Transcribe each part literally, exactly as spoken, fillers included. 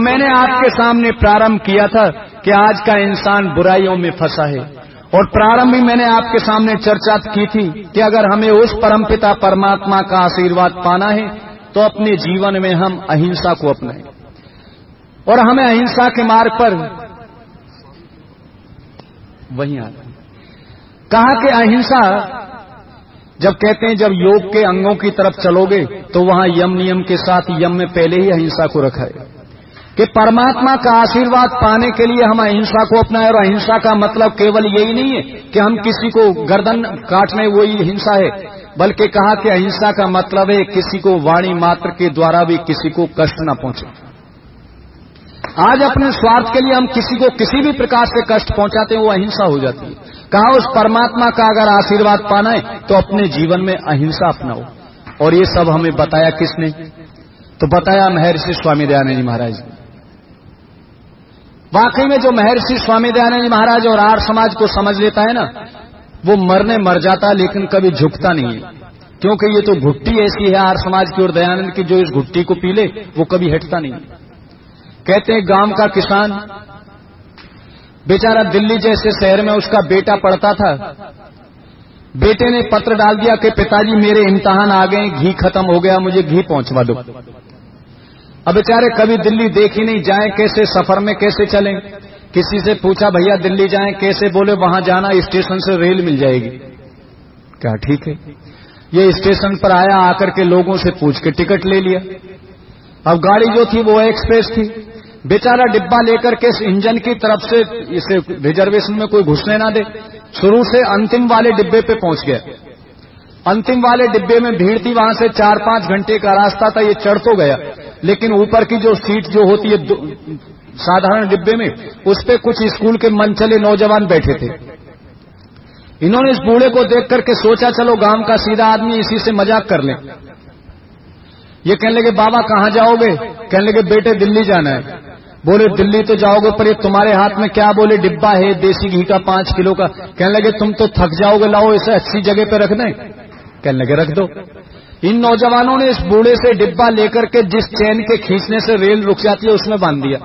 मैंने आपके सामने प्रारंभ किया था कि आज का इंसान बुराइयों में फंसा है, और प्रारंभ में मैंने आपके सामने चर्चा की थी कि अगर हमें उस परमपिता परमात्मा का आशीर्वाद पाना है तो अपने जीवन में हम अहिंसा को अपनाएं, और हमें अहिंसा के मार्ग पर वहीं आना। कहा कि अहिंसा जब कहते हैं जब योग के अंगों की तरफ चलोगे तो वहां यम नियम के साथ यम में पहले ही अहिंसा को रखा है कि परमात्मा का आशीर्वाद पाने के लिए हम अहिंसा को अपनाएं। और अहिंसा का मतलब केवल यही नहीं है कि हम किसी को गर्दन काटने वही हिंसा है, बल्कि कहा कि अहिंसा का मतलब है किसी को वाणी मात्र के द्वारा भी किसी को कष्ट न पहुंचे। आज अपने स्वार्थ के लिए हम किसी को किसी भी प्रकार से कष्ट पहुंचाते हैं, वो अहिंसा हो जाती है। कहा उस परमात्मा का अगर आशीर्वाद पाना है तो अपने जीवन में अहिंसा अपनाओ। और ये सब हमें बताया किसने? तो बताया महर्षि स्वामी दयानंद जी महाराज ने। वाकई में जो महर्षि स्वामी दयानंद जी महाराज और आर्य समाज को समझ लेता है ना, वो मरने मर जाता लेकिन कभी झुकता नहीं है, क्योंकि ये तो घुट्टी ऐसी है आर्य समाज की और दयानंद की, जो इस घुट्टी को पी ले वो कभी हटता नहीं। कहते हैं गांव का किसान बेचारा दिल्ली जैसे शहर में उसका बेटा पढ़ता था, बेटे ने पत्र डाल दिया कि पिताजी मेरे इम्तिहान आ गए, घी खत्म हो गया, मुझे घी पहुंचवा दो। अब बेचारे कभी दिल्ली देख ही नहीं, जाएं कैसे, सफर में कैसे चलें। किसी से पूछा भैया दिल्ली जाएं कैसे, बोले वहां जाना स्टेशन से रेल मिल जाएगी। क्या ठीक है, ये स्टेशन पर आया, आकर के लोगों से पूछ के टिकट ले लिया। अब गाड़ी जो थी वो एक्सप्रेस थी, बेचारा डिब्बा लेकर के इंजन की तरफ से इसे रिजर्वेशन में कोई घुसने ना दे, शुरू से अंतिम वाले डिब्बे पे पहुंच गया। अंतिम वाले डिब्बे में भीड़ थी, वहां से चार पांच घंटे का रास्ता था, ये चढ़ तो गया लेकिन ऊपर की जो सीट जो होती है साधारण डिब्बे में, उस पे कुछ स्कूल के मनचले नौजवान बैठे थे। इन्होंने इस बूढ़े को देख करके सोचा चलो गांव का सीधा आदमी, इसी से मजाक कर लें। ये कहने लगे बाबा कहां जाओगे? कहने लगे बेटे दिल्ली जाना है। बोले दिल्ली तो जाओगे पर ये तुम्हारे हाथ में क्या? बोले डिब्बा है देसी घी का पांच किलो का। कहने लगे तुम तो थक जाओगे, लाओ इसे अच्छी जगह पे रख दें। कहने लगे रख दो। इन नौजवानों ने इस बूढ़े से डिब्बा लेकर के जिस चैन के खींचने से रेल रुक जाती है उसमें बांध दिया,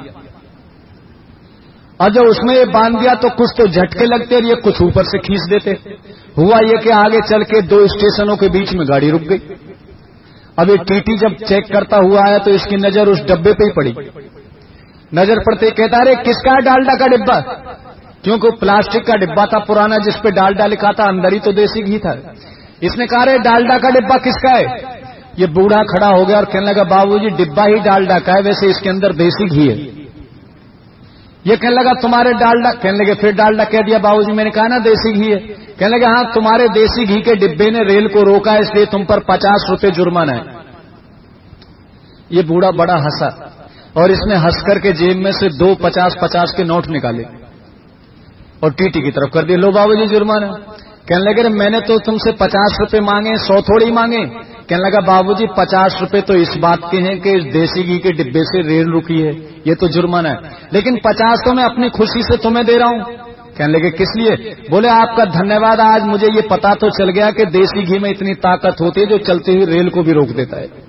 और जब उसमें ये बांध दिया तो कुछ तो झटके लगते और ये कुछ ऊपर से खींच देते। हुआ ये कि आगे चल के दो स्टेशनों के बीच में गाड़ी रुक गई। अब ये टीटी जब चेक करता हुआ आया तो इसकी नजर उस डब्बे पे ही पड़ी। नजर पड़ते कहता अरे किसका है डालडा का डिब्बा? क्योंकि प्लास्टिक का डिब्बा था पुराना जिसपे डालडा लिखा था, अंदर ही तो देसी घी था। इसने कहा रे डालडा का डिब्बा किसका है? ये बूढ़ा खड़ा हो गया और कहने लगा बाबूजी डिब्बा ही डालडा का है, वैसे इसके अंदर देसी घी है। ये कहने लगा तुम्हारे डालडा, कहने लगे फिर डालडा कह दिया बाबूजी, मैंने कहा ना देसी घी है। कहने लगे हाँ तुम्हारे देसी घी के डिब्बे ने रेल को रोका है इसलिए तुम पर पचास रुपए जुर्माना है। ये बूढ़ा बड़ा हंसा और इसने हंस करके जेब में से दो पचास पचास के नोट निकाले और टीटी की तरफ कर दिए, लो बाबूजी जुर्माना। कहने लगे मैंने तो तुमसे पचास रुपए मांगे, सौ थोड़ी मांगे। कहने लगा बाबूजी पचास रुपए तो इस बात के हैं कि इस देसी घी के डिब्बे से रेल रुकी है, ये तो जुर्माना है, लेकिन पचास तो मैं अपनी खुशी से तुम्हें दे रहा हूं। कहने लगे किस लिए? बोले आपका धन्यवाद, आज मुझे ये पता तो चल गया कि देसी घी में इतनी ताकत होती है जो चलती हुई रेल को भी रोक देता है।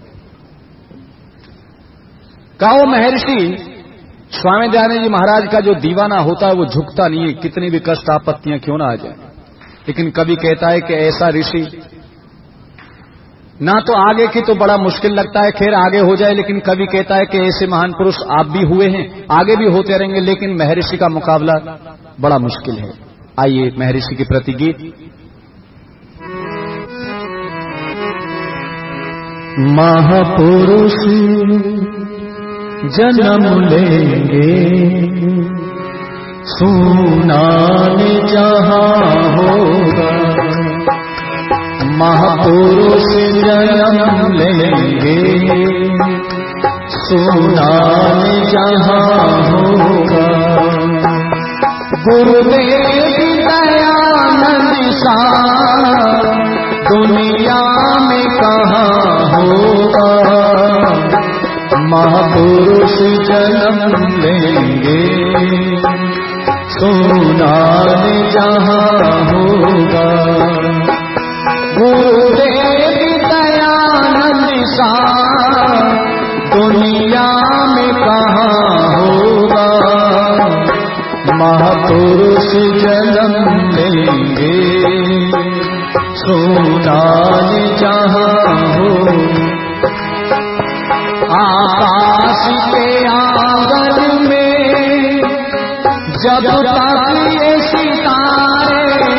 कहो महर्षि स्वामी दयानंद जी महाराज का जो दीवाना होता है वो झुकता नहीं है, कितनी भी कष्ट आपत्तियां क्यों ना आ जाए। लेकिन कभी कहता है कि ऐसा ऋषि ना तो आगे की तो बड़ा मुश्किल लगता है, खैर आगे हो जाए, लेकिन कभी कहता है कि ऐसे महान पुरुष आप भी हुए हैं, आगे भी होते रहेंगे, लेकिन महर्षि का मुकाबला बड़ा मुश्किल है। आइए महर्षि के प्रति गीत। महापुरुष जन्म लेंगे सुनान जहां होगा, महापुरुष जन्म लेंगे सुनान जहां होगा। गुरुदेव दयानंद सा दुनिया में कहाँ होगा, महापुरुष जन्म लेंगे सुनान जहां होगा। गुरुदेव दयानंद सा दुनिया में कहाँ महापुरुष जन्म लेंगे सोनान जहाँ हो। आकाश के आंगन में जब तक ये सितारे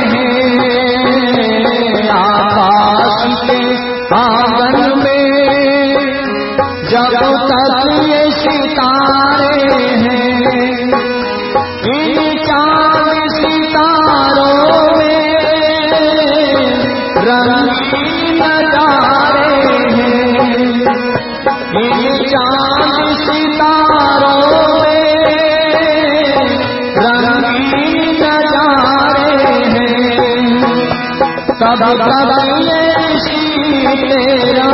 हैं, आकाश के आंगन में जब तक ये सितारे हैं, इन चांद सितारों में रंगीन नजारे हैं, इन चांद सितारों में रंगीन नजारे हैं। तब तक ये तेरा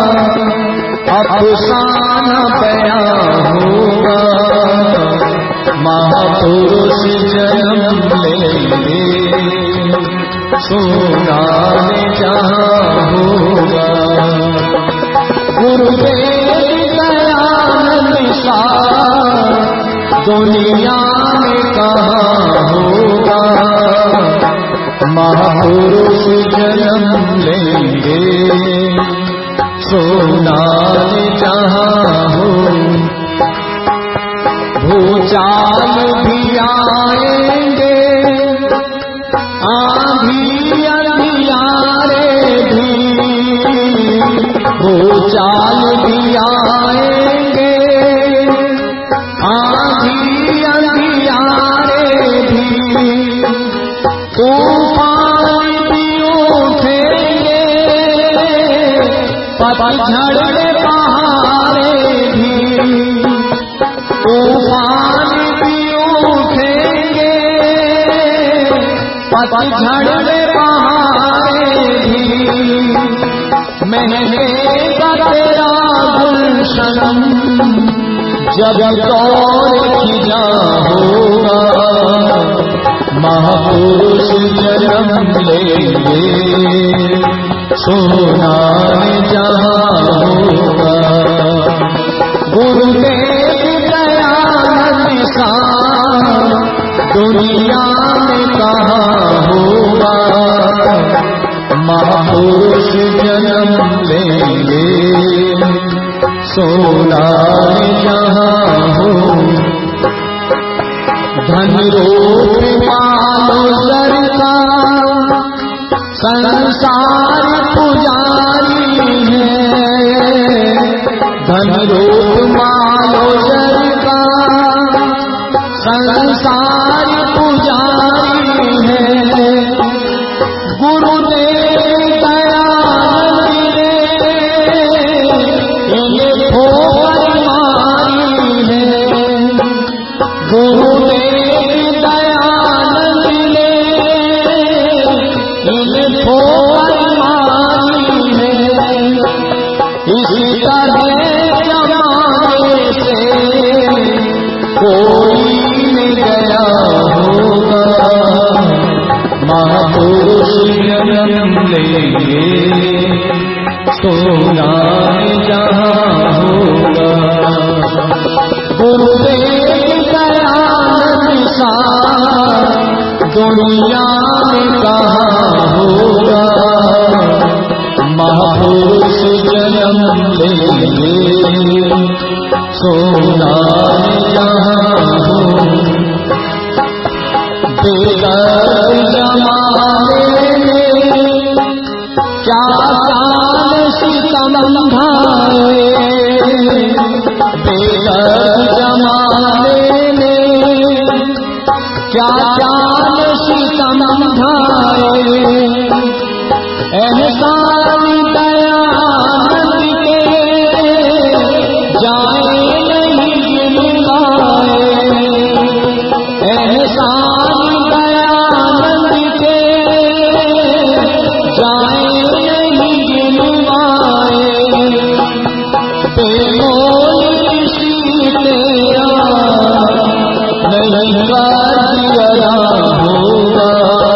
अफसाना बयां होगा। महापुरुष जन्म लेंगे सोनान जहाँ होगा। गुरुदेव दयानंद सा दुनिया में कहाँ होगा। महापुरुष जन्म लेंगे सोनान जहाँ हो। भूचाल भी आएंगे, आंधी अंधियारे भी, भूचाल भी आएंगे, आंधी अंधियारे भी, तूफान भी उठेंगे, पतझड़ में पहाड़े भी, तूफान भी उठेंगे, पतझड़ में पहाड़े भी, महकेगा तेरा गुलशन जब दौर खिला होगा। महापुरुष जन्म लेंगे सोनान जहाँ होगा। गुरुदेव दयानंद सा दुनिया में कहाँ होगा। महापुरुष जन्म लेंगे सोनान जहाँ हो। धन रूप मानो सरका संसार पुजारी है, धन रूप मानो सरका संसार पुजारी है। गुरुदेव दयानंद ये ठोकर मारी है, गुरुदेव दयानंद ये ठोकर मारी है। इसी तरह जमाने से कोई मिल गया होगा। महापुरुष जन्म लेंगे सोनान जहाँ होगा। गुरुदेव दयानंद सा दुनिया में कहाँ होगा। महापुरुष जन्म लेंगे सोनान जहाँ हो। बेगर जमाने में क्या चाल सितम ढाए, बेगर जमाने में क्या चाल सितम ढाए। एहसान दयानंद के जाए नहीं गिनवाए, एहसान दयानंद के जाए नहीं गिनवाए। बेमोल किसी तेरा नहीं दिया होगा।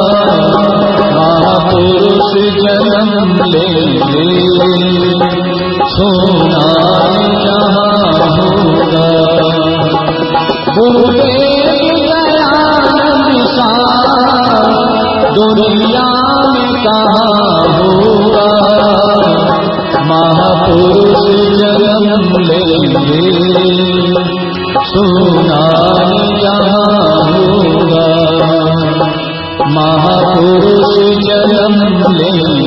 महापुरुष जन्म लेंगे सोनान जहाँ होगा। गुरुदेव दयानंद कहाँ होगा, महापुरुष जन्म लेंगे, सुनाई जहाँ होगा, महापुरुष जन्म लेंगे,